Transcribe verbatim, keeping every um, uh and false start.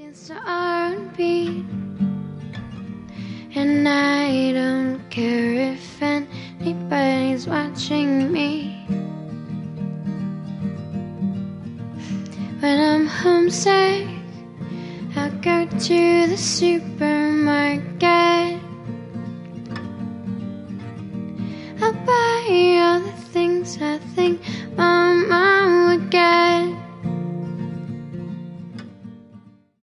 It's R and B, and I don't care if anybody's watching me. When I'm homesick, I'll go to the supermarket.